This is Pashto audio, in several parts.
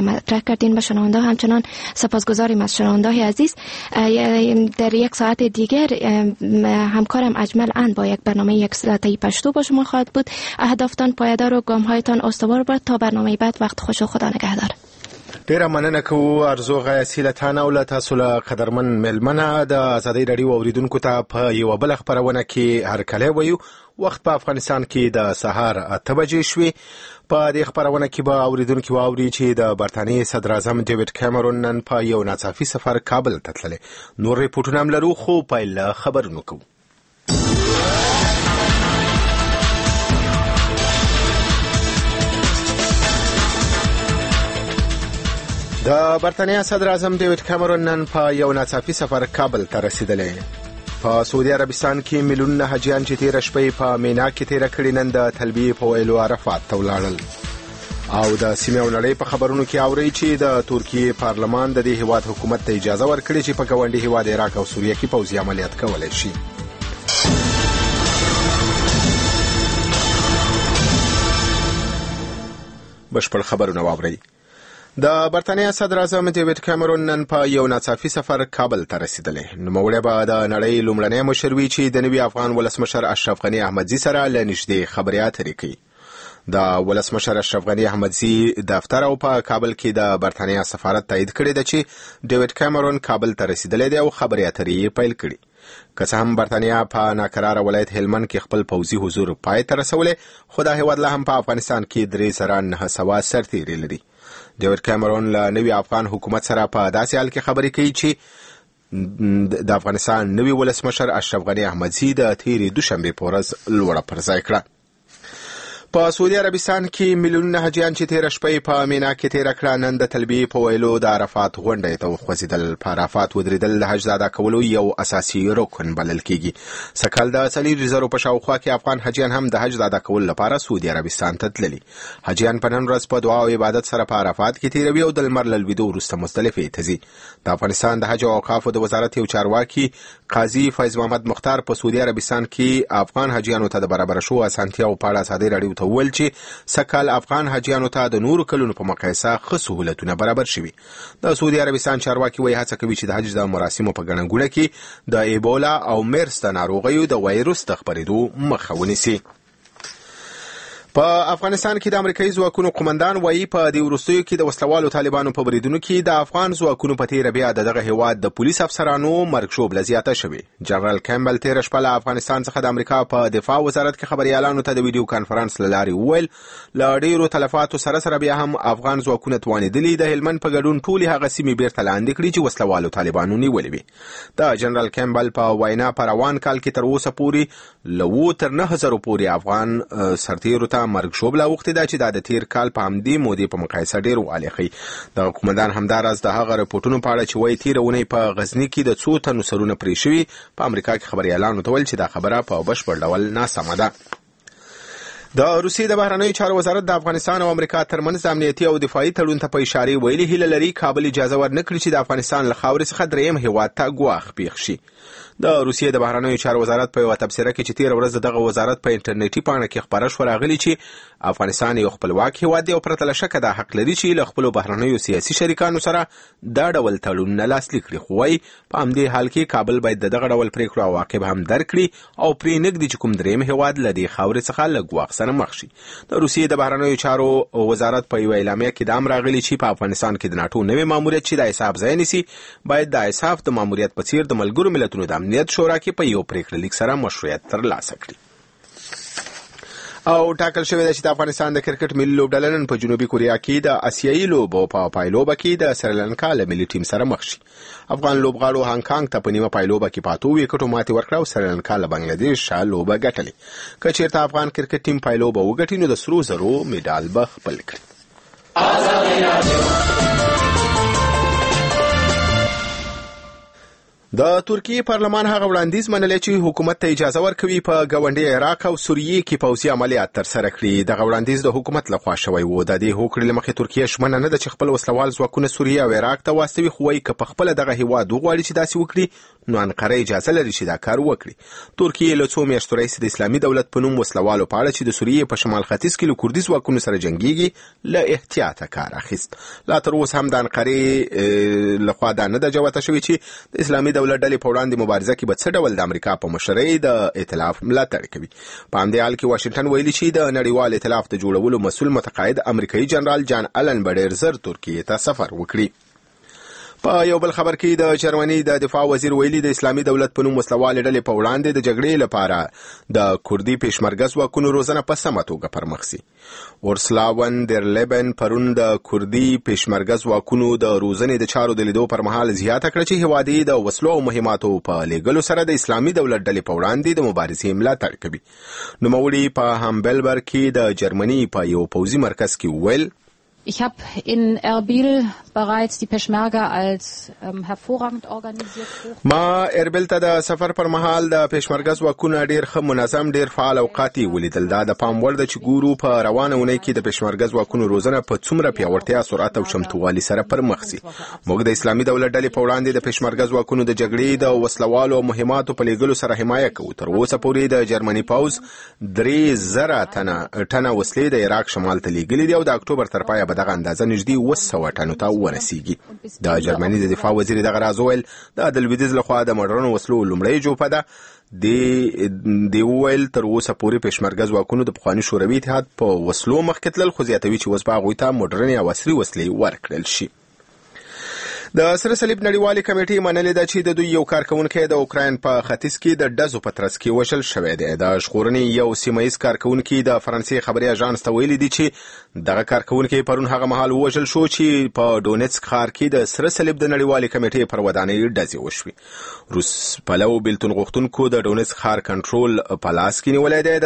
مطرح کردین به شنونده. همچنان سپاسگزاریم از شنونده عزیز. در یک ساعت دیگر همکارم اجمل اند با یک برنامه یک ساعته پشتو با شما خواهد بود. اهدافتان پایدار و گامهایتان استوار باد. تا برنامه بعد وقت خوش و خدا نگهدار. ډیره مننه کوو ارزو غیاسیله تانه او له تاسو له قدرمن ملمنه د ازادۍ راډیو اوریدونکو ته په یوه بله خپرونه کې هرکلی وایو. وخت په افغانستان کې د سهار 8 بجې شوې. په دې خپرونه کې به اوریدونکي واوري چې د برتانیې صدر اعظم ډیوډ کیمرون نن په یو ناڅاپي سفر کابل ته تللی. نور ریپورټونه هم لرو خو پیل له خبرونو کوو. د برتانیا صدر اعظم ډیوډ کیمرون نن په یو ناڅاپي سفر کابل ته رسیدلی. په سعودي عربستان کې میلیونونه حاجیان چې تیره شپه په مینا کې تیره کړې نن د تلبیې په ویلو عرفات ته ولاړل. او د سیمې او نړۍ په خبرونو کې اوري چې د ترکیې پارلمان د دې هیواد حکومت ته اجازه ورکړي چې په ګاونډي هیواد عراق او سوریه کې پوځي عملیات کولای شي. بشپړ خبرونه واورئ. د برتانیا صدر اعظم ډیوډ کیمرون نن په یو ناڅاپي سفر کابل ته رسیدلی. نوموړی به د نړۍ لومړنی مشر وي چې د نوي افغان ولسمشر اشرف غني احمدزي سره له نږدې خبرې اترې کوي. د ولسمشر اشرف غني احمدزي دفتر او په کابل کې د برتانیا سفارت تایید کړی دی چې ډیوډ کیمرون کابل ته رسیدلی دی او خبرې اترې پیل کړي. که څه هم برتانیا په ناکراره ولایت هلمند کې خپل پوځي حضور پای ته رسولی، خو دا هیواد لا هم په افغانستان کې 3,900 سرتیري لري. ډیوډ کیمرون له نوي افغان حکومت سره په داسې حال کې خبرې کوي چې د افغانستان نوي ولسمشر اشرف غني احمدزي د تیرې دوشنبې په ورځ لوړه پر ځای کړه. په سعودي عربستان کې میلیونونه حاجیان چې تیره شپه په مینا کې تیره کړه نن د تلبیې په ویلو د عرفات غونډې ته وخوځېدل. په عرفات ودرېدل د حج د ادا کولو یو اساسي رکن بلل کیږي. سږکال د 4,000 په شاوخوا کې افغان حاجیان هم د حج د ادا کولو لپاره سعودي عربستان ته تللي. حاجیان په نن ورځ په دعا او عبادت سره په عرفات کې تیروي او د لمر له لوېدو وروسته مزدلفې ته ځي. د افغانستان د حج او اوقافو د وزارت یو چارواکي قاضي فیض محمد مختار په سعودي عربستان کې افغان حاجیانو ته د برابر شو اسانتیاو په اړه ازادۍ راډیو ته وویل چې سکهال افغان حاجیانو ته د نورو کلونو په مقایسه ښه سهولتونه برابر شوي. د سعودي عربستان چارواکي وایي هڅه کوي چې د حج د مراسمو په ګڼه ګوڼه کې د ایبولا او میرس د ناروغیو د وایروس د خپرېدو مخه ونیسي. په افغانستان کې د امریکایي ځواکونو قومندان وایي په دې وروستیو کې د وسلوالو طالبانو په بریدونو کې د افغان ځواکونو په تیره بیا دغه هیواد د پولیس افسرانو مرګ ژوبله زیاته شوې. جنرال کیمبل تیره شپه له افغانستان څخه د امریکا په دفاع وزارت کې خبريالانو ته د ویډیو کانفرنس له لارې وویل له ډیرو تلفاتو سره بیا هم افغان ځواکونه توانېدلي د هلمند په ګډون ټولې هغه سیمې بیرته لاندې کړي چې وسلوالو طالبانو نیولې وي. د جنرال کیمبل په وینا په روان کال کې تر اوسه پورې له 9,000 پورې افغان سرتیرو ته مرګ ژوبله وختې ده چې د تیر کال په همدې مودې په مقایسه ډېر والی ښیي. د قومندان همداراز د هغه رپورټونو په اړه چې وایي تیره اونۍ په غزني کې د 2 تنو سرونه پرې شوي په امریکا کې خبريالانو ته ویل چې دا خبره په بشپړ ډول ناسمه ده. د روسیې د بهرنیو چارو وزارت د افغانستان او امریکا ترمنځ امنیتي او دفاعي تړون ته په اشاره ویلي هیله لري کابل اجازه ورنکړي چې د افغانستان له خاورې څخه دریم هیواد ته ګواښ پیښ شي. د روسیې د بهرنیو چارو وزارت په یو تبصره کې چې تیر ورځ دغه وزارت په انټرنیټي پاڼه کې خبره شو راغلی چې افغانستان یو خپلواک هیواد دی او پرته له شکه د حق لري چې له خپل بهرنیو سیاسي شریکانو سره دا ډول تړونونه لاسلیک کړي. خو وايي په همدې حال کې کابل باید دغه ډول پریکړو عواقب هم درک کړي او پرې نږدې چې کوم دریم هیواد له دې خاورې څخه له ګواښ سره مخ شي. د روسیې د بهرنیو چارو وزارت په یو اعلامیه کې دا هم راغلی چې په افغانستان کې د ناتو نوې ماموریت چې د حساب ځای نیسي باید د حساب د ماموریت په څیر د ملګرو ملتونو د امنیت شورا کې په یو پریکړه لیک سره مشروعیت ترلاسه کړي. او ټاکل شوی دی چې د افغانستان د کرکټ ملي لوبډله نن په جنوبي کوریا کې د آسیایي لوبو په پایلوبه کې د سریلانکا له ملي ټیم سره مخ شي. افغان لوبغاړو هانګ کانګ ته په نیمه پایلوبه کې 5 وکټو ماتې ورکړه او سریلانکا له بنگلادیش لوبه ګټلې. که چېرته افغان کرکټ ټیم پایلوبه وګټي نو د سرو زرو میډال به خپل کړي. د ترکیې پارلمان هغه وړاندیز منلی چې حکومت ته اجازه ورکوي په ګاونډي عراق او سوریه کې پوځي عملیات ترسره کړي. دغه وړاندیز د حکومت لخوا شوی و. د دې هوکړې له مخې ترکیه ژمنه نه ده چې خپل وسلوال ځواکونه سوریه او عراق ته واستوي، خو وايي که په خپله دغه هیواد وغواړي چې داسې وکړي نو انقره اجازه لري چې دا کار وکړي. ترکیه له 2 میاشتو راهیسې د اسلامي دولت په نوم وسلوالو په اړه چې د سوریې په شمال ختیځ کې له کوردي ځواکونو سره جنګيږي له احتیاطه کار اخیست. لا تر اوسه هم د انقره لخوا دا نه د جوته شوی چې د اسلامي دولت ډلې په وړاندې مبارزه کې به څه ډول د امریکا په مشرۍ د ائتلاف ملاتړ کوي. په همدې حال کې واشنگټن ویلي چې د نړیوال ائتلاف د جوړولو مسؤل متقاعد امریکایي جنرال جان آلن به ډېر زر ترکیې ته سفر وکړي. په یو بل خبر کې د جرمني د دفاع وزیر ویلي د اسلامي دولت په نوم وسلوال ډلې په وړاندې د جګړې لپاره د کوردي پېشمرګه ځواکونو روزنه په سمه توګه پرمخ سي. اورسلا ون در لیبن پرون د کوردي پېشمرګه ځواکونو د روزنې د چارو د لیدو پر مهال زیاته کړه چې هوادي د وسلو او مهماتو په لېږلو سره د اسلامي دولت ډلې په وړاندې د مبارزې ملاتړ کوي. نوموړي په هامبلبرګ کې د جرمني په یو پوځي مرکز کې ویل: Ich habe in Erbil bereits die Peschmerga als hervorragend organisiert. ما اربیل ته د سفر پر مهال د پېشمرګه ځواکونه ډېر ښه منظم، ډېر فعال او قاطع ولیدل. دا د پام وړ ده چې ګورو په روانه اونۍ کې د پېشمرګه ځواکونو روزنه په څومره پیاوړتیا، سرعت او چمتووالي سره پر مخ سي. موږ د اسلامي دولت ډلې په وړاندې د پېشمرګه ځواکونو د جګړې د وسلوالو او مهماتو په لېږلو سره حمایه کوو. تر اوسه پورې د جرمني پوځ 3,000 ټنه وسلې د عراق شمال ته لېږلي دي او د اکتوبر تر پایه دغه اندازه نږدې 200 ټنو ته ورسیږي. د جرمني د دفاع وزیر دغه راز ویل د لویدیځ لخوا د مډرن وسلو لومړی جوپه ده. دی ویل تر اوسه پورې پېشمرګه ځواکونو د پخواني شوروي اتحاد په وسلو مخکې تلل، خو زیاتوي چې اوس به هغوی ته مډرنې او عصري وسلې ورکړل شي. د سره صلیب نړیوالې کمیټې منلې ده چې د دوی یو کارکونکی د اوکراین په ختیځ کې د ډزو په ترڅ کې وژل شوی دی. د ژغورنې یو سیمهییز کارکونکی د فرانسې خبري اژانس ته ویلي دي چې دغه کارکونکی پرون هغه مهال وژل شو چې په ډونیټسک ښار کې د سره صلیب د نړیوالې کمیټې پر ودانۍ ډزې وشوې. روس پلو بیلتون غوښتونکو د ډونیټسک ښار کنټرول په لاس کې نیولی دی.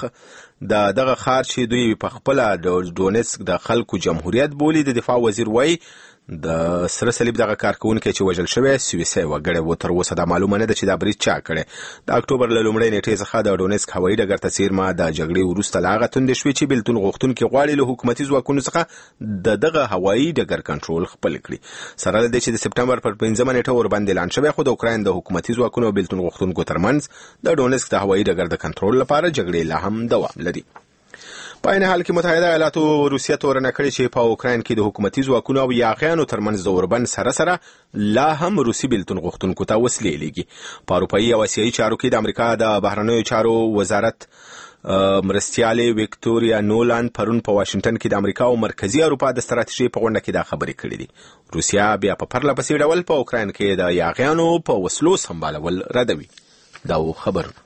دغه ښار چې دوی په خپله د ډونیټسک د خلکو جمهوریت بولي. د دفاع وزیر وایي د سره صلیب دغه کارکونکی چې وژل شوی سویسي وګړی و. تر اوسه دا معلومه نه ده چې دا برید چا کړی. د اکتوبر له لومړۍ نیټې څخه د ډونیټسک هوایي ډګر ته څیرمه د جګړې وروسته له هغه توندې شوې چې بیلتون غوښتونکي غواړي له حکومتي ځواکونو څخه دغه هوایي ډګر کنټرول خپل کړي. سره له دې چې د سپټمبر پر 5مه نیټه ورباندې اعلان شوی، خو د اوکراین د حکومتي ځواکونو او بیلتون غوښتونکو ترمنځ د ډونیټسک د هوایي ډګر د کنټرول لپاره جګړې لا هم دوام لري. په عین حال کې متحده ایالاتو روسیه تورنه کړې چې په اوکراین کې د حکومتي ځواکونو او یاغیانو ترمنځ د اوربند سره لا هم روسي بیلتون غوښتونکو ته وسلې لیږي. په اروپایي او اسیایي چارو کې د امریکا د بهرنیو چارو وزارت مرستیالې ویکټوریا نولاند پرون په واشنگټن کې د امریکا او مرکزی اروپا د ستراتیژۍ په غونډه کې دا خبرې کړې دي. روسیه بیا په پرله پسې ډول په اوکراین کې د یاغیانو په وسلو سمبالول ردوي. دا خبرونه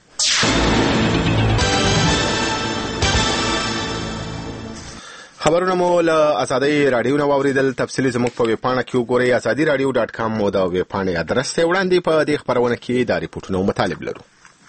خبرونه مو له ازادي رادیو نو اوریدل. تفصیلی زموږ په ویبپاڼه کې وګورئ azadiradio.com مو د ویبپاڼې ادرس ته وړاندې په دې خبرونه کې د ریپورتونو مطالب لرو.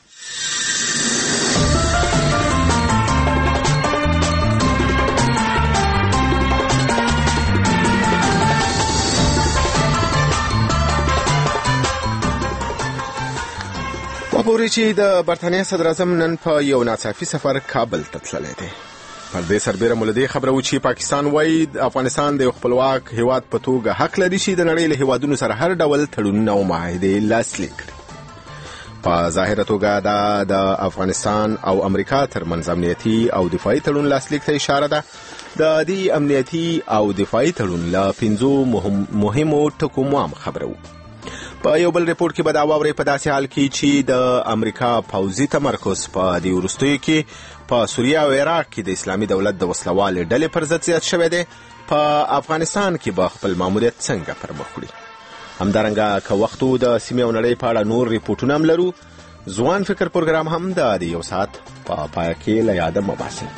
وګورئ چې د برتانیې صدر اعظم نن په یو ناڅاپي سفر کابل ته تللی دی. پر دې سربیره مولدي خبره و چې پاکستان وایي افغانستان د خپلواک هیواد په توګه حق لري چې د نړۍ له هیوادونو سره هر ډول تړونونه او معاهدې لاسلیک کړي. په ظاهره توګه دا د افغانستان او امریکا ترمنځ امنیتي او دفاعي تړون لاسلیک ته اشاره ده. د دې امنیتي او دفاعي تړون له 5 مهمو ټکو مو خبره و. په یو بل ریپورت کې به دا واورئ په داسې حال کې چې د امریکا پوځي تمرکز په دې وروستیو کې په سوریه او عراق کې د اسلامي دولت د وسلوالې ډلې پر ضد زیات شوی دی. په افغانستان کې به خپل ماموریت څنګه پر مخ وړي. همدارنګه که وختو د سیمې او نړۍ په اړه نور ریپورټونه هم لرو. ځوان فکر پروګرام هم د یو ساعت په پای کې له یاده مباسي.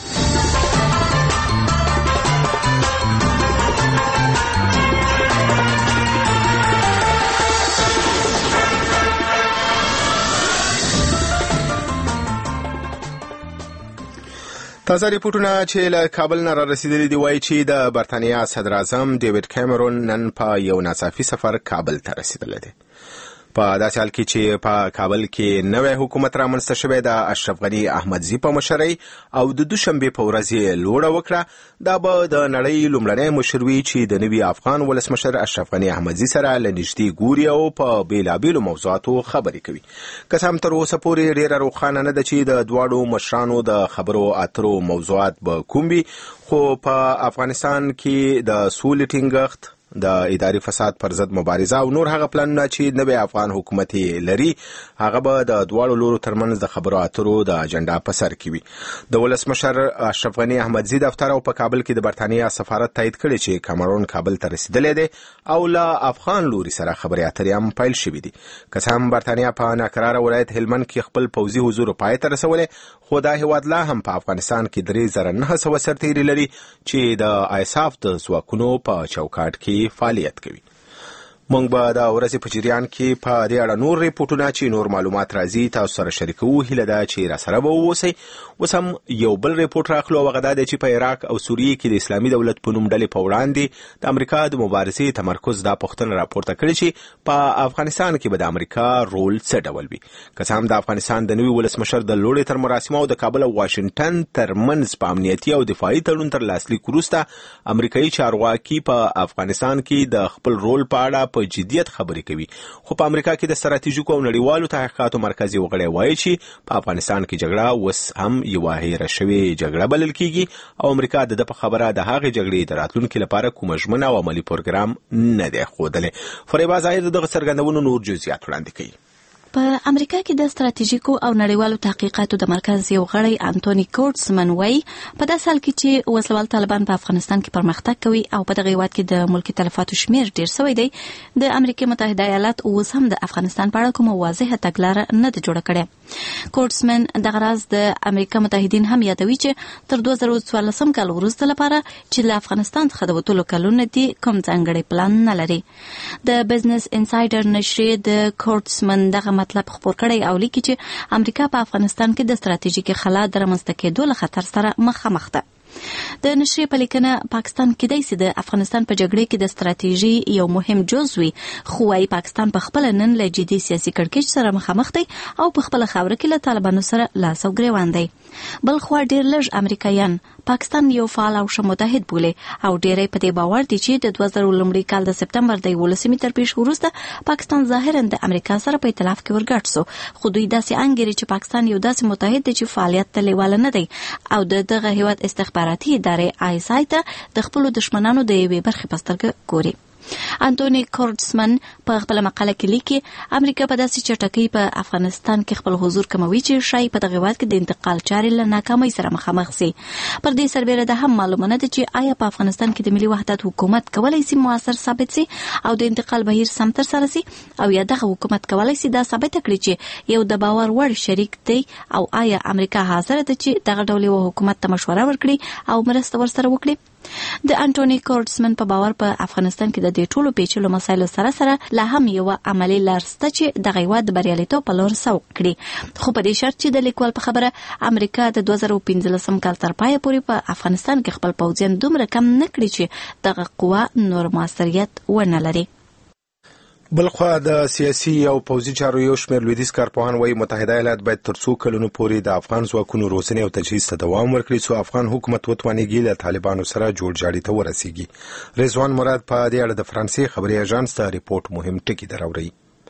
تازه ریپورټونه چې له کابل نه را رسیدلي دي وایي چې د برتانیا صدر اعظم ډیوډ کیمرون نن په یو ناڅاپي سفر کابل ته رسیدلی دی. په داسې حال کې چې په کابل کې نوی حکومت رامنځته شوی د اشرف غنی احمدزي په مشرۍ او د دوشنبه په ورځ یې لوړه وکړه. دا به د نړۍ لومړنی مشر وي چې د نوي افغان ولسمشر اشرف غنی احمدزي سره له نږدې ګوري او په بیلابیلو موضوعاتو خبرې کوي. که هم تر اوسه پورې ډیره روښانه نه ده چې د دواړو مشرانو د خبرو اترو موضوعات به کوم وي، خو په افغانستان کې د سولې ټینګښت، د اداري فساد پر ضد مبارزه او نور هغه پلانونه چې نوی افغان حکومت لري هغه به د دواړو لورو ترمنځ د خبرو اترو د اجنډا په سر کې وي. د ولسمشر اشرف غنی احمدزي دفتر او په کابل کې د برتانیا سفارت تایید کړی چې کامرون کابل ته رسیدلی دی او له افغان لوري سره خبرې اترې هم پیل شوې دي. که څه هم برتانیا په ناکراره ولایت هلمند کې خپل پوځي حضور پای ته رسولی، خو دا هیواد لا هم په افغانستان کې 3900 سرتیري لري چې د آیساف د ځواکونو په چوکاټ کې فعالیت کوي. مونږ به د ورځې په جریان کې په دې اړه نور ریپورټونه چې نور معلومات راځي تاسو سره شریکو. هیله ده چې راسره به واوسئ. اوس هم یو بل ریپورټ راخلو او هغه دا دی چې په عراق او سوریې کې د اسلامي دولت په نوم ډلې په وړاندې د امریکا د مبارزې تمرکز دا پوښتنه راپورته کړې چې په افغانستان کې به د امریکا رول څه ډول وي. که څه هم د افغانستان د نوي ولسمشر د لوړې تر مراسمو او د کابل او واشنګټن ترمنځ په امنیتي او دفاعي تړون تر لاسلیک وروسته امریکایي چارواکي په افغانستان کې د خپل رول په اړه په جدیت خبرې کوي، خو په امریکا کې د ستراتیژیکو او نړیوالو تحقیقاتو مرکزي وغړی وایي چې په افغانستان کې جګړه اوس هم یوه هیره شوې جګړه بلل کیږي او امریکا د په خبره د هغې جګړې د راتلونکي لپاره کومه ژمنه او عملي پروګرام نه دی ښودلی. فریبا ظاهر دغه څرګندونو نور جزئیات وړاندې کوي. په امریکا کې د ستراتیژیکو او نړیوالو تحقیقاتو د مرکز یو غړی انټونی کورټسمن وایي په داسې حال کې چې وسلوال طالبان په افغانستان کې پرمختګ کوي او په دغه هیواد کې د ملکي تلفاتو شمیر ډیر شوی دی، د امریکا متحده ایالات اوس هم د افغانستان په اړه کومه واضحه تګلاره نه ده جوړه کړې. کورټسمن دغه راز د امریکا متحدین هم یادوي چې تر 2014 کال وروسته لپاره چې له افغانستان څخه د وتلو کلونه دي کوم ځانګړی پلان نه لري. د بزنس انسایډر نشریه د کورټسمن دغه مطلب خبر کړی او لیکي چې امریکا په افغانستان کې د ستراتیژیک خلا د رامنځته کېدو له خطر سره مخامخ ده. د نشریې په لیکنه پاکستان کېدای شي د افغانستان په جګړه کې د ستراتیژي یو مهم جزء وي، خو وايي پاکستان په خپل نن له جدي سیاسي کړکېچ سره مخامخ دی او په خپل خاور کې له طالبانو سره لاس او ګریوان دی. بل خو ډیر لږ امریکایان پاکستان یو فعال او ښه متحد بولي او ډیری په دې باور دي چې د 2000 کال د سپتمبر د 11 تر پیښ وروسته پاکستان ظاهرا د امریکا سره په ائتلاف کې ورګډ سو، خو دوی داسې انګیري چې پاکستان یو داسې متحد دی چې فعالیت ته لیواله نه دی او دغه هیواد استخباراتي ادارې آی اس آی ته د خپل دشمنانو د یوې برخې په سترګه ګوري. انټونی کورټسمن په خپل مقاله کې لیکي امریکا په داسې چټکۍ په افغانستان کې خپل حضور کموي چې شاید په دغه وخت کې د انتقال چارې له ناکامۍ سره مخامخ شي. پر دې سربېره ده هم معلومه نه ده چې آیا په افغانستان کې د ملي وحدت حکومت کولای شي موثر ثابت شي او د انتقال بهیر سم تر سره شي او یا دغه حکومت کولای شي دا ثابت کړي چې یو د باور وړ شریک دی او آیا امریکا حاضر ده چې دغه ډول یو حکومت ته مشوره ورکړي او مرسته ورسره وکړي. د انټونی کورټسمن په باور په افغانستان کې د دې ټولو پیچلو مسایلو سره سره لا هم یو عملی لار شته چې دغه هیواد د بریالیتوب په لور سوق کړي، خو په دې شرط چې د لیکوال په خبره امریکا د 2015 کال تر پایه پورې په افغانستان کې خپل پوځیان دومره کم نه کړي چې دغه قوه نور موثریت ونه لري. بلخوا د سیاسي او پوځي چارو یو شمېر لویدیځ کارپوهان وایي متحده ایالات باید تر څو کلونو پورې د افغان ځواکونو روزنې او تجهیز ته دوام ورکړي څو افغان حکومت وتوانېږي له طالبانو سره جوړجاړي ته ورسیږي. رضوان مراد په دې اړه د فرانسې خبري اژانس ته ریپورت مهم ټکي دراوړي.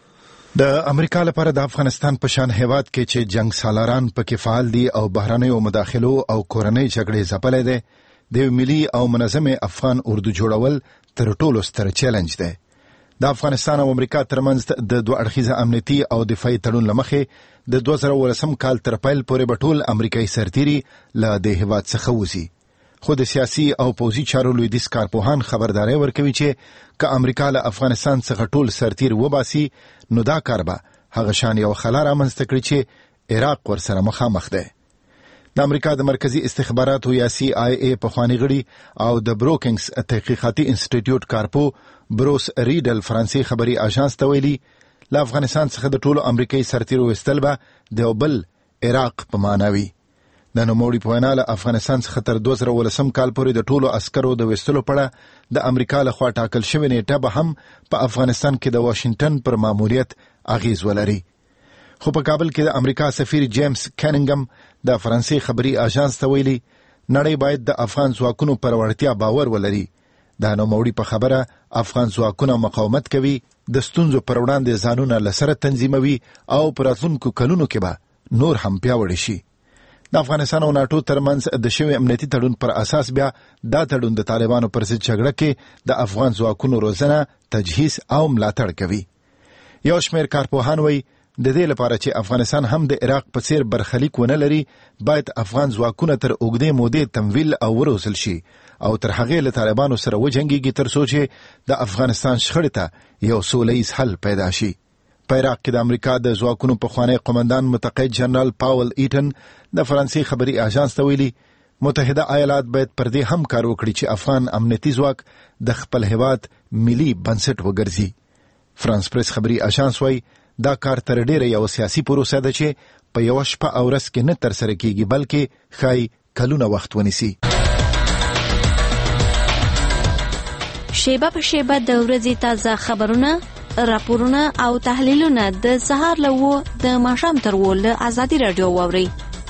د امریکا لپاره د افغانستان په شان هیواد کې چې جنگ سالاران پکې فعال دي او بهرنیو مداخلو او کورنۍ جګړې ځپلې ده د ملي او منظم افغان اردو جوړول تر ټولو ستر چیلنج ده. د افغانستان او امریکا ترمنځ د دوه اړخیزه امنیتي او دفاعي تړون لمخې د 2019 کال تر پیل پورې به ټول امریکایي سرتیري له دې هیواد څخه وځي، خو د سیاسي او پوځي چارو لویدیځ کارپوهان خبرداري ورکوي چې که امریکا له افغانستان څخه ټول سرتیر وباسي نو دا کار به هغه شان یو خلا رامنځته کړي چې عراق ورسره مخامخ دی. د امریکا د مرکزی استخباراتو یا سی آی ای پخوانی غړي او د بروکینګز تحقیقاتي انسټیټیوټ کارپو بروس ریډل فرانسې خبري اژانس ته ویلي له افغانستان څخه د ټولو امریکایي سرتیرو وستل به د بل عراق په معنا وي. د نوموړي په وینا له افغانستان څخه تر 2018 کال پورې د ټولو عسکرو د ویستلو په اړه د امریکا لخوا ټاکل شوې نیټه به هم په افغانستان کې د واشنگټن پر ماموریت اغیز ولري. خو په کابل کې د امریکا سفیر جیمز کیننګم د فرانسې خبري اژانس ته ویلي نړۍ باید د افغان ځواکونو پر وړتیا باور ولري. د نوموړي په خبره افغان ځواکونه مقاومت کوي، د ستونزو پر وړاندې ځانونه لسره تنظیموي او په راتلونکو کلونو کې به نور هم پیاوړي شي. د افغانستان او ناټو ترمنځ د شوي امنیتي تړون پر اساس بیا دا تړون د طالبانو پر ضد جګړه کې د افغان ځواکونو روزنه، تجهیز او ملاتړ کوي. یو شمېر کارپوهان وایي د دې لپاره چې افغانستان هم د عراق په څیر برخلیک ونه لري، باید افغان ځواکونه تر اوږدې مودې تمویل او وروزل شي او تر هغې له طالبانو سره وجنګېږي تر څو چې د افغانستان شخړې ته یو سوله ییز حل پیدا شي. په عراق کې د امریکا د ځواکونو پخوانی قومندان متقاعد جنرال پاول ایټن د فرانسې خبري اژانس ته ویلي متحده ایالات باید پر دې هم کار وکړي چې افغان امنیتي ځواک د خپل هیواد ملي بنسټ وګرځي. فرانس پریس خبري اژانس وایي دا کار تر ډیره یو سیاسي پروسه ده چې په یو شپه او ورځ کې نه ترسره کیږي، بلکې ښایي کلونه وخت ونیسي. شیبه په شیبه د ورځې تازه خبرونه، راپورونه او تحلیلونه د سهار له 9 د ماښام تر 10 له ازادي رادیو واورئ.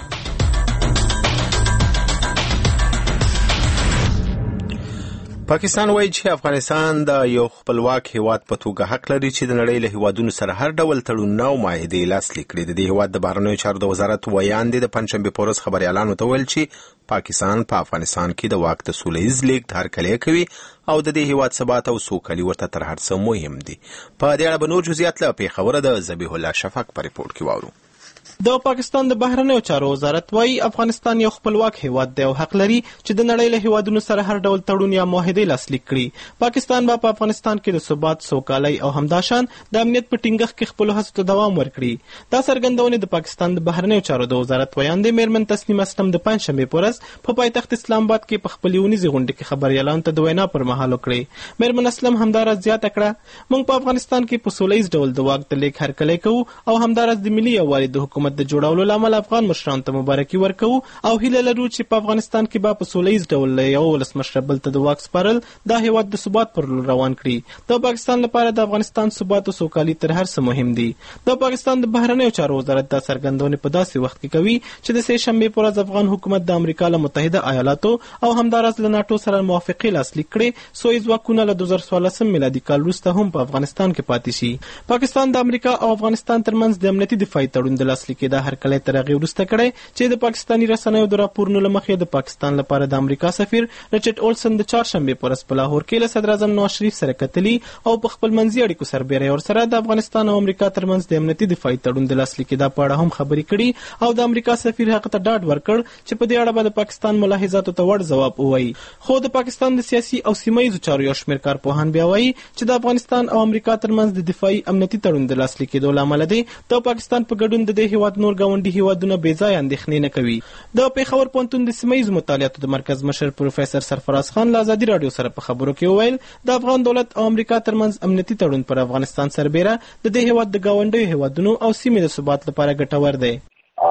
پاکستان وایي چې افغانستان د یو خپلواک هیواد په توګه حق لري چې د نړۍ له هیوادونو سره هر ډول تړونونه او معاهدې لاسلیک کړي. د دې هیواد د بهرنیو چارو د وزارت ویاندې د پنځشنبې په ورځ خبریالانو ته ویل چې پاکستان په افغانستان کې د واک د سوله ییز لیږد هرکلی کوي او د دې هیواد ثبات او سوکالي ورته تر هر څه مهم دي. په دې اړه به نور جزئیات له پیښوره د ذبیح الله شفق په ریپورت کې واورو. د پاکستان د بهرنیو چارو وزارت وايي افغانستان یو خپلواک هیواد دی او حق لري چې د نړۍ له هیوادونو سره هر ډول تړون یا معاهده لاسلیک کړي. پاکستان به په افغانستان کې د ثبات، سوکالۍ او همداشان د امنیت په ټینګښت کې خپل هڅو ته دوام ورکړي. دا څرګندونه د پاکستان د بهرنیو چارو د وزارت ویاندې میرمن تسنیم اسلم د پنځشنبې په ورځ په پایتخت اسلام آباد کې په خپل یونیزي غونډه کې خبريالانو ته د وینا پر مهال وکړي. میرمن اسلم همدارس زیاته کړه موږ په افغانستان کې په سوله ییز ډول د واک د لیږد هرکلی کوو او همدارس د ملي یووالي د حکومت د جوړولو لامل افغان مشرانو ته مبارکي ورکوو او هیله لرو چې په افغانستان کې به په سوله ییز ډول یو ولسمشر بل ته د واک سپارل دا هیواد د ثبات پر لور روان کړي. د پاکستان لپاره د افغانستان ثبات او سوکالي تر هر څه مهم دي. د پاکستان د بهرنیو چارو وزارت دا څرګندونه په داسې وخت کې کوي چې د سه شنبې پر ورځ افغان حکومت د امریکا له متحده ایالاتو او همدارس له ناټو سره موافقه لاسلیک کړي څو ځواکونه له 2014 میلادي کال وروسته هم په افغانستان کې پاتې شي. پاکستان د امریکا او افغانستان ترمنځ د امنیتي دفاعي تړون د لاسلیک د هرکلی تر هغې وروسته کړی چې د پاکستاني رسنیو د راپورونو له مخې د پاکستان لپاره د امریکا سفیر رچرډ اولسن د چهارشنبې په ورځ په لاهور کې له صدر اعظم نواز شریف سره کتلي او په خپل منځي اړیکو سربیره ورسره د افغانستان او امریکا ترمنځ د امنیتي دفاعي تړون د لاسلیک په اړه هم خبرې کړي او د امریکا سفیر هغه ته ډاډ ورکړ چې په دې اړه به د پاکستان ملاحظاتو ته وړ ځواب ووایي. خو د پاکستان د سیاسي او سیمه ییزو چارو یو شمېر کارپوهان بیا وایي چې د افغانستان او امریکا ترمنځ د دفاعي امنیتي تړون د لاسلیک لامل دی د پاکستان په ګډون د دې هیواد نور ګاونډي هیوادونه بې ځایه اندېښنې نه کوي. د پېښور پوهنتون د سیمه ییزو مطالعاتو د مرکز مشر پروفیسور سرفراز خان له ازادي راډیو سره په خبرو کې وویل د افغان دولت او امریکا ترمنځ امنیتي تړون پر افغانستان سربیره د دې هیواد د ګاونډیو هیوادونو او سیمې د ثبات لپاره ګټور دی.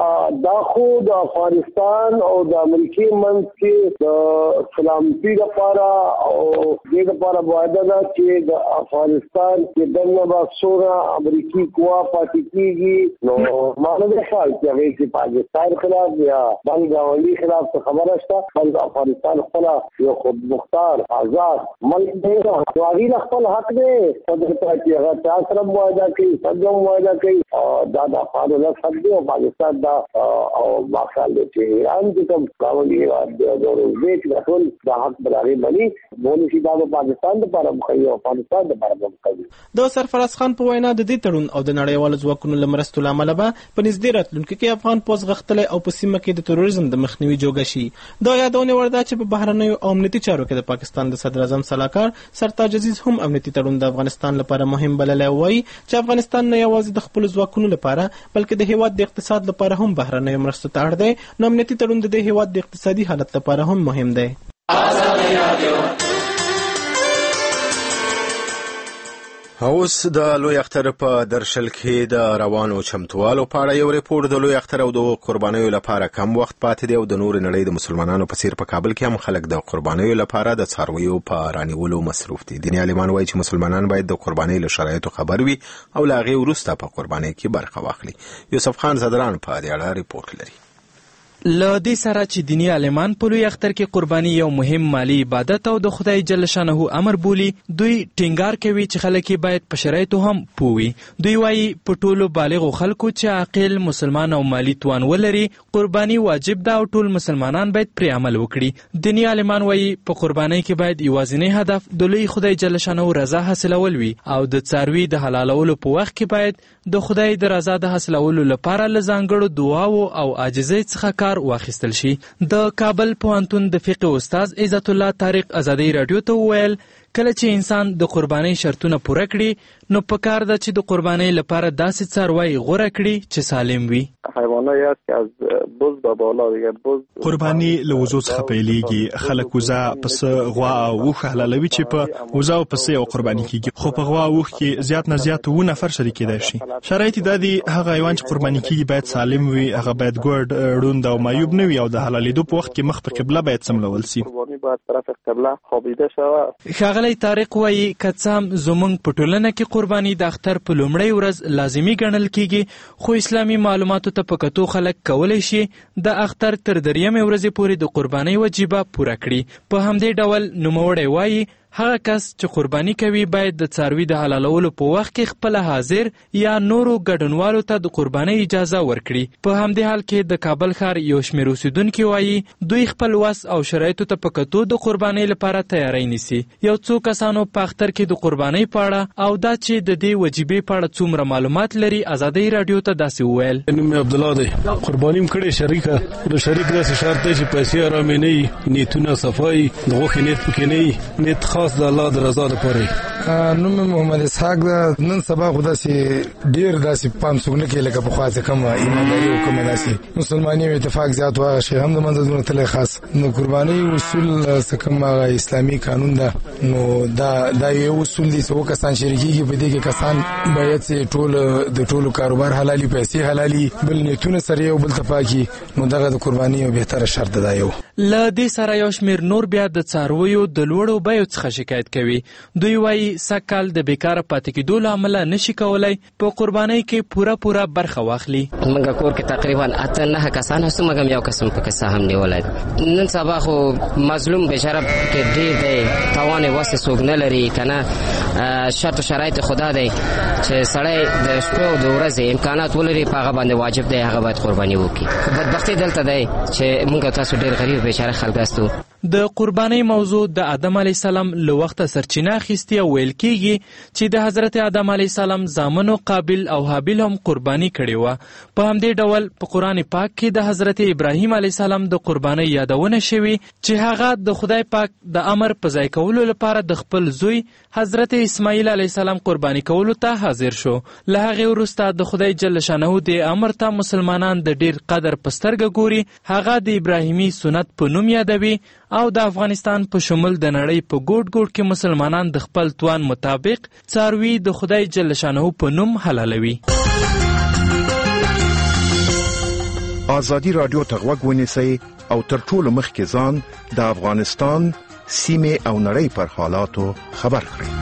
دا خو د افغانستان او د امریکای منځ کې د سلامتي لپاره او د لپاره معاهده ده چې د افغانستان کې دنه به څومره امریکایي قوا پاتې کېږي نو معنی دا خیال چې پاکستان خلاف یا بل ګاونډي خلاف خبره شته بل افغانستان خپل یو خود مختار آزاد ملک دی نو هغوی خپل حق دی په دې کې هغه تاسو سره معاهده کوي څنګه معاهده کوي دا د افغانستان حق دی او پاکستان دا او ماخال چې ایران د کوم قانوني د روزبیک د ټول د حق برابرۍ باندې مونږ چې دا پاکستان د لپاره مخکې او افغانستان د لپاره مخکې. د سرفراز خان په وینا د دې تړون او د نړیوالو ځواکونو له مرستو له امله به په نږدې راتلونکي کې افغان پوځ غښتلی او په سیمه کې د تروریزم د مخنیوي جوګه شي. دا یادونه ور ده چې په بهرنیو او امنیتي چارو کې د پاکستان د صدر اعظم سلاکار سرتاج عزیز هم امنیتي تړون د افغانستان لپاره مهم بللی وایي چې افغانستان نه یوازې د خپل ځواکونو لپاره بلکې د هیواد د اقتصاد لپاره هم بهرنیو مرستو ته اړ دی نو امنیتي تړون د دې هیواد د اقتصادي حالت لپاره هم مهم دی. اوس د لوی اختر په درشل کې د روانو چمتووالو په اړه یو ریپورت. د لوی اختر او د قربانیو لپاره کم وخت پاتې دی او د نور نړۍ د مسلمانانو په څیر په کابل کې هم خلک د قربانیو لپاره د څارویو په رانیولو مصروف دي. دیني عالمان وایي چې مسلمانان باید د قربانۍ له شرایطو خبر وي او له هغې وروسته په قربانۍ کې برخه واخلي. یوسف خان زدران په دې اړه ریپورت لري. له دې سره چې دینی عالمان په لوی اختر کې قرباني یو مهم مالی عبادت او د خدای جل شانه امر بولي، دوی ټینګار کوي چې خلک باید په شرایطو هم پوي. دوی وایي په ټولو بالغو خلکو چې عاقل مسلمان او مالی توان ولري قرباني واجب ده او ټول مسلمانان باید پرې عمل وکړي. دینی عالمان وایي په قربانۍ کې باید یوازینی هدف د لوی خدای جل شانه رضا حاصلول وي او د څاروي د حلالولو په وخت کې باید د خدای د رضا د حاصلولو لپاره له ځانګړو دعاو او عاجزۍ څخه واخیستل شي. د کابل پوهنتون د فقه استاد عزت الله طارق ازادي رادیو ته وویل کله چې انسان د قربانۍ شرطونه پوره کړي نو پکار ده چې د قربانۍ لپاره داسې څاروی غوره کړي چې سالم وي. حیوانات که از بز به بالا دیگه بز قرباني له وزو څخه پیلېږي. خلک وزه، پسه، غوا او اوښ حلالوي چې په وزه او پسه یو قرباني کیږي، خو په غوا او اوښ کې زیات نه زیات 2 نفر شریک کېدای شي. شرایط دا دي هغه حیوان چې قرباني کیږي باید سالم وي، هغه باید ګډ ړوند او معیوب نه وي او د حلالېدو په وخت کې مخ په قبله باید سملول شي. قرباني باید طرف قبله خوابیده شوه. ښاغلی طارق وایي که څه هم زموږ په ټولنه کې قرباني د اختر په لومړۍ ورځ لازمي ګڼل کیږي، خو اسلامي معلوماتو ته په کتو خلک کولی شي د اختر تر 3مې ورځې پورې د قربانۍ وجیبه پوره کړي. په همدې ډول نوموړی وایي هغه کس چې قرباني کوي باید د څاروي د حلالولو په وخت کې خپل حاضر یا نورو ګډونوالو ته د قربانۍ اجازه ورکړي. په همدې حال کې د کابل ښار یو شمېر اوسیدونکي وایي دوی خپل وس او شرایطو ته په کتو د قربانۍ لپاره تیاری نیسي. یو څو کسانو په اختر کې د قربانۍ په اړه او دا چې د دې وجیبې په اړه څومره معلومات لري ازادۍ رادیو ته داسې وویل. نوم عبدالله دی. قرباني م کړې شریکه د شریک داسې شرط دی چې پیسې آرامې نه وي، نیتونه صفایي، د غوښې نیت پکې نه وي، نیت خاص د الله د رضا لپاره. نوم محمد اسحاق ده. نن سبا خو داسې ډېر داسې پام څوک نه کوي لکه پخوا چې کومه ایمانداري او کومه داسې مسلماني او اتفاق زیات وهغه شی هم د منځ تللی خاص. نو قربانۍ اصول څه کوم اسلامي قانون ده، نو دا یو اصول دي چې کسان شریکېږي په دې کې کسان باید چې ټول د ټولو کاروبار حلالي، پیسې حلالي، بل نیتونه سره یو بل ته پاکي. نو دغه د قربانۍ یو بهتره شرط ده. یو له دې سره یو شمېر نور بیا د څارویو د لوړو بیو څخه شکایت کوي. دوی وایي سږکال د بیکاره پاتې کېدو له امله نشي کولی په قربانۍ کې پوره برخه واخلي. موږ کور کې تقریبا 8-9 کسان هستو، مګم یو کس په کیسه هم نیولی. نن سبا خو مظلوم بېچاره کې ډېر دی، توان یې وس څوک نه لري که نه. شرط و شرایط خدا دی چې سړی د شپې او د ورځې امکانات ولري په هغه باندې واجب دی هغه باید قرباني وکړي. بدبختي دلته دی چې موږ تاسو ډېر غریب بېچاره خلک استو. د قربانۍ موضوع د آدم علیه السلام له وخته سرچینه اخیستې او ویل کېږي چې د حضرت آدم علیه السلام زامنو قابل او حابیل هم قرباني کړې وه. په همدې ډول په قرآن پاک کې د حضرت ابراهیم علیه السلام د قربانۍ یادونه شوي چې هغه د خدای پاک د امر په ځای کولو لپاره د خپل زوی حضرت اسماعیل علیه السلام قرباني کولو ته حاضر شو. له هغې وروسته د خدای جل شانه د امر ته مسلمانان د ډېر قدر په سترګه ګوري. هغه د ابراهیمي سنت په نوم یادوي او د افغانستان په شمول د نړۍ په ګوټ کې مسلمانان د خپل توان مطابق څاروي د خدای جل شانه په نوم حلالوي. ازادي رادیو ته غوږ ونیسئ او تر ټولو مخکې ځان د افغانستان سیمې او نړۍ پر حالاتو خبر کړئ.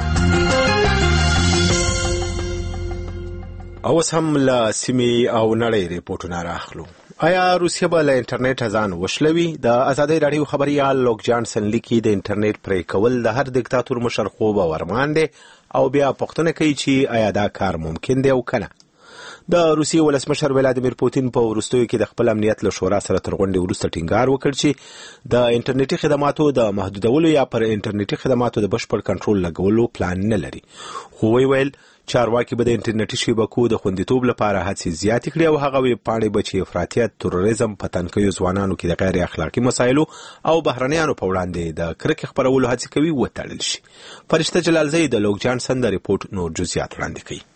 اوس هم له سیمې او نړۍ ریپورټونه راخلو. آیا روسیه به له انټرنیټ ځان وشلوي؟ د ازادۍ رادیو خبریال لوک جانسن لیکي د انټرنیټ پرې کول د هر دیکتاتور مشر خوب او ارمان دی او بیا پوښتنه کوي چې آیا دا کار ممکن دی او کنه. د روسیې ولسمشر ولادیمیر پوتین په وروستیو کې د خپل امنیت له شورا سره تر غونډې وروسته ټینګار وکړ چې د انټرنیټي خدماتو د محدودولو یا پر انټرنیټي خدماتو د بشپړ کنټرول لګولو پلان نه لري. خو ویل چارواکي به د انټرنیټي شبکو د خوندیتوب لپاره هڅې زیاتې کړي او هغه ویبپاڼې به چې افراطیت، تروریزم، په تنکیو ځوانانو کې د غیر اخلاقي مسایلو او بهرنیانو په وړاندې د کرکې خپرولو هڅې کوي وتړل شي. فرشته جلالزی د لوک جانسن د ریپورت نور جزئیات وړاندې کوي.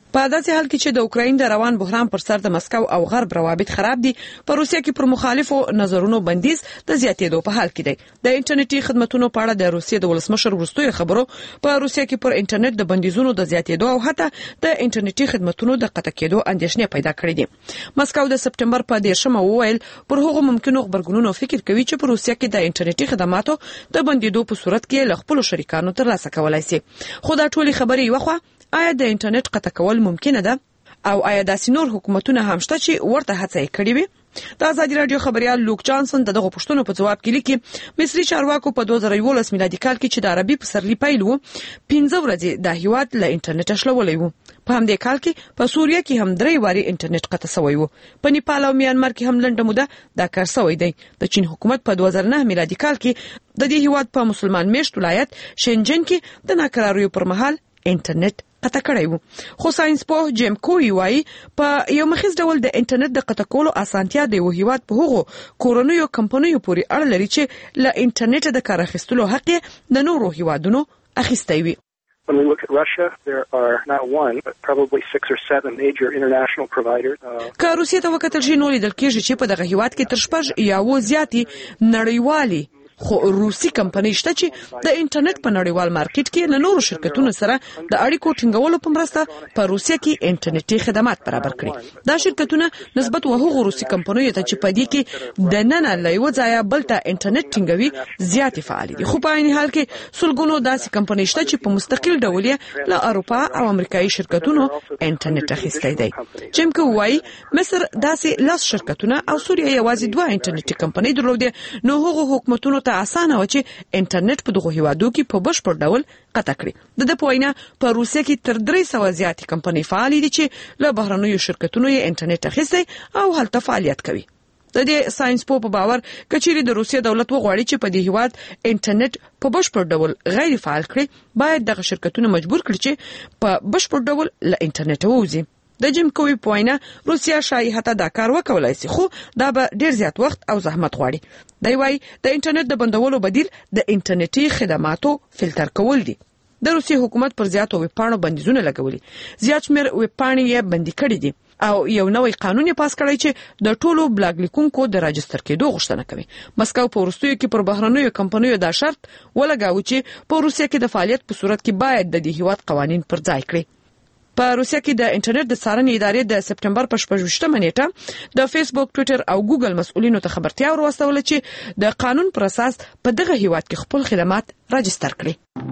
په داسې حال کې چې د اوکراین د روان بحران پر سر د مسکو او غرب روابط خراب دي، په روسیه کې پر مخالفو نظرونو بندیز د زیاتېدو په حال کې دی. د انټرنیټي خدماتو په اړه د روسیې د ولسمشر وروستیو خبرو په روسیه کې پر انټرنیټ د بندیزونو د زیاتېدو او حتی د انټرنیټي خدماتو د قطع کېدو اندېښنې پیدا کړې دي. مسکو د سپټمبر په 10مه وویل پر هغو ممکنو خبرګونونو فکر کوي چې په روسیه کې د انټرنیټي خدماتو د بندیدو په صورت کې له خپل شریکانو ترلاسه کولای شي. خو دا ټولې خبرې یو خو آیا د انټرنیټ قطع کول ممکنه ده او آیا داسې نور حکومتونه هم شته چې ورته هڅه کړې وي؟ د ازادي رادیو خبريال لوک جانسن دغه پوښتنو په جواب کې لیکي مصری چارواکو په 2011 میلادي کال کې چې د عربي پسرلي پیل وو 15 ورځې د هیواد له انټرنیټ شلولې وو. په همدې کال کې په سوریه کې هم 3 واري انټرنیټ قطع شوی وو. په نیپال او میانمار کې هم لنډه موده دا کار شوی دی. د چین حکومت په 2009 میلادي کال کې د دې هیواد په مسلمان میشت ولایت شنجن کې د ناکراریو پر مهال انټرنیټ قطع کړی وو. خو ساينس پوه جیم کوي وايي په یو مخیز ډول د انټرنیټ د قطع کولو اسانتیا د یو هیواد په هغو کورنیو کمپنیو پورې اړه لري چې له انټرنیټ د کار اخیستلو حق د نورو هیوادونو اخیستی وي. When we look at Russia, there are not one, but probably 6 or 7 major international providers. که روسیې ته وکتل شي نو لیدل کېږي چې په دغه هیواد کې تر 6 یا 7 زیاتې نړیوالي خو روسي کمپنۍ شته چې د انټرنیټ په نړیوال مارکیټ کې له نورو شرکتونو سره د اړیکو ټینګولو په مرسته په روسیه کې انټرنیټي خدمات برابر کړي. دا شرکتونه نسبت وهغه روسي کمپنیو ته چې په دې کې د نن له یو ځای بل ته انټرنیټ ټینګوي زیات فعال دي. خو په عین حال کې سلګونو داسې کمپنۍ شته چې په مستقل ډول یې له اروپا او امریکایي شرکتونو انټرنیټ اخیستی دی. جیم کوي مصر داسې لاس شرکتونه او سوریه یوازې 2 انټرنیټي کمپنۍ درلودې، نو هغه حکومتونو ته اسانه و چې انټرنیټ په دغه هیوادو کې په بشپړ ډول قطع کړي. د پوینه په روسیه کې تر 300 زیاتې کمپنۍ فعال دي چې له بهرنیو شرکتونو یې انټرنیټ اخیستی او هلته فعالیت کوي. د دې ساينس په باور کچېری د روسیې دولت وغواړي چې په دې هیواد انټرنیټ په بشپړ ډول غیر فعال کړي، باید دغه شرکتونه مجبور کړي چې په بشپړ ډول له انټرنیټ ووځي. د جیم کوي پوینه روسیا شای حتی دا کار وکولای شي، خو دا به ډیر زیات وخت او زحمت غواړي. دی وايي د انټرنیټ د بندولو بدیل د انټرنیټي خدماتو فلټر کول دي. د روسي حکومت پر زیاتو ویبپاڼو بندیزونه لګولي، زیات شمېر ویبپاڼې یې بندي کړې دي او یو نوې قانون یې پاس کړی چې د ټولو بلاګ لیکونکو د راجستر کېدو غوښتنه کوي. مسکو په وروستیو کې پر بهرنیو کمپنیو دا شرط ولګاوه چې په روسیه کې د فعالیت په صورت کې باید د دې هیواد قوانین پر ځای کړي. په روسیه کې د انټرنیټ د څارنې ادارې د سپټمبر په 28مه نیټه د فیسبوک، ټوئیټر او ګوګل مسؤلینو ته خبرتیا ورسوله چې د قانون پر اساس په دغه هیواد کې خپل خدمات راجستر کړي.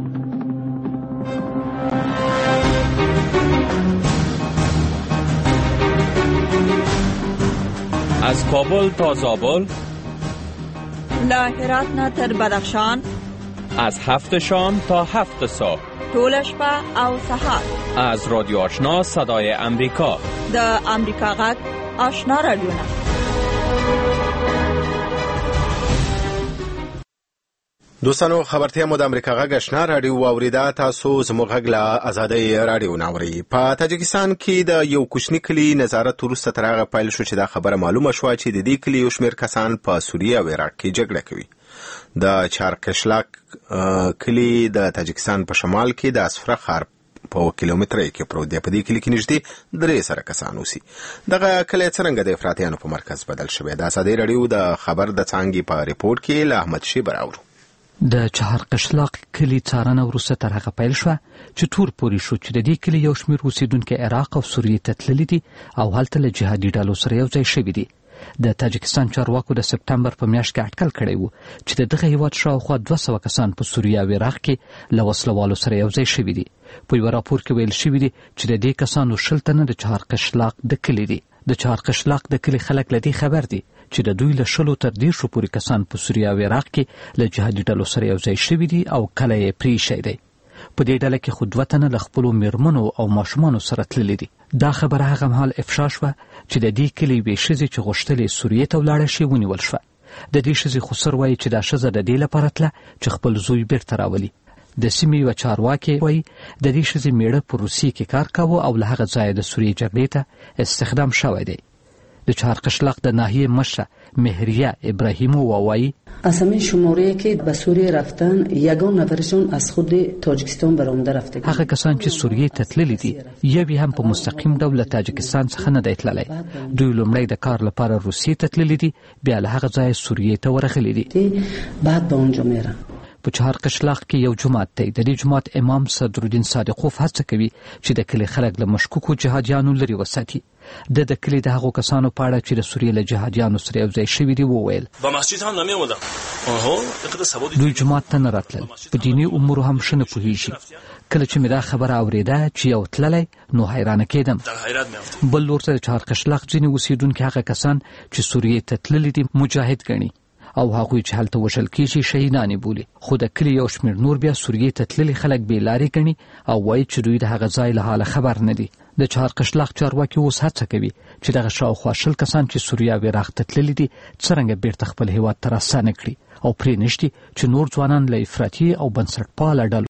از کابل تا زابل، له هرات نه تر بدخشان، از 7 شام تا 7 صبح، طول شپه او سهار، از رادیو آشنا صدای امریکا، د امریکا غږ آشنا رادیونا. دوستانو خبرتیا مو د امریکا غږ آشنا رادیو اوریدا. تاسو زموږ غږ له آزادۍ رادیو ناوري. په تاجکستان کې د یو کوچنی کلی نظارت وروسته تر هغه پیل شو چې دا خبره معلومه شوه چې د دې کلی یو شمېر کسان په سوریه او عراق کې جګړه کوي. د چارقشلاق کلی د تاجکستان په شمال کې د اسفره ښار په کیلومترۍ کې پروت دی. په دې کلی کې نږدې 300 کسان اوسي. دغه کلی څرنګه د افراطیانو په مرکز بدل شوی؟ د آزادۍ رادیو د خبر د څانګې په ریپورت کې له احمد شیبر اورو. د چهارقشلاق کلی څارنه وروسته تر هغه پیل شوه چې تور پورې شو چې د دې کلی یو شمېر اوسیدونکي عراق او سوریې ته تللي دي او هلته له جهادي ډلو سره یو ځای شوي دي. د تاجکستان چارواکو د سپټمبر په میاشت کې اټکل کړی و چې دغه هیواد شاوخوا 200 کسان په سوریه او عراق کې له وسلوالو سره یو ځای شوي دي. په یو راپور کې ویل شوي دي چې د دې کسانو 60 تنه د چهارقشلاق د کلی دي. د چهارقشلاق د کلی خلک له دې خبر دي چې د دوی له 10 تر 10 پورې کسان په سوریه او عراق کې له جهادي ډلو سره یو ځای شوي دي او کله یې پریښی دی. په دې ډله کې خو 2 تنه له خپلو میرمنو او ماشومانو سره تللي دي. دا خبره هغه مهال افشا شوه چې د دې کلي یوې ښځې چې غوښتلې سوریې ته ولاړه شي ونیول شوه. د دې ښځې خسر وایي چې دا ښځه د دې لپاره تله چې خپل زوی بیرته راولي. د سیمې یوه چارواکې وایي د دې ښځې میړه په روسیې کې کار کاوه او له هغه ځایه د سوریې جګړې ته استخدام شوی دی. د چهارقشلاق د ناحیه مشره مهریه ابراهیمووا وایي از همه شماره که به سوریه رفتن یگان نفرشون از خود تاجیکستان برآمده رفته. هغه کسان چې سوریه ته تللي دي یو هم په مستقیم ډول له تاجیکستان څخه نه دی تللی. دوی لومړی د کار لپاره روسیې ته تللي دي، بیا له هغه ځایه سوریې ته ورغلي دي. بعد به اونجا میرن. په چهارقشلاق کې یو جماعت دی. د دې جماعت امام صدرالدین صادقوف هڅه کوي چې د کلي خلک له مشکوکو جهادیانو لرې وساتي. د کلي د هغو کسانو په اړه چې د سوریې له جهادیانو سره یو ځای شوي دي وویل دوی جماعت ته نه راتلل، په دیني امورو هم ښه نه پوهېږي. کله چې مې دا خبره اورېده چې یو تللی نو حیرانه کېدم. بل لور ته د چهارقشلاق ځینې اوسېدونکي هغه کسان چې سوریې ته تللي دي مجاهد ګڼي او هغوی چې هلته وژل کېږي شهیدان یې بولي. خو د کلي یو شمېر نور بیا سوریې ته تللي خلک بې لارې ګڼي او وایي چې دوی د هغه ځای له حاله خبر نه دي. د چهارقشلاق چارواکي اوس هڅه کوي چې دغه شاوخوا 20 کسان چې سوریه او عراق ته تللي دي څرنګه بیرته خپل هیواد ته راستانه کړي او پرې نشتي چې نور ځوانان له افراطي او بنسټپاله ډلو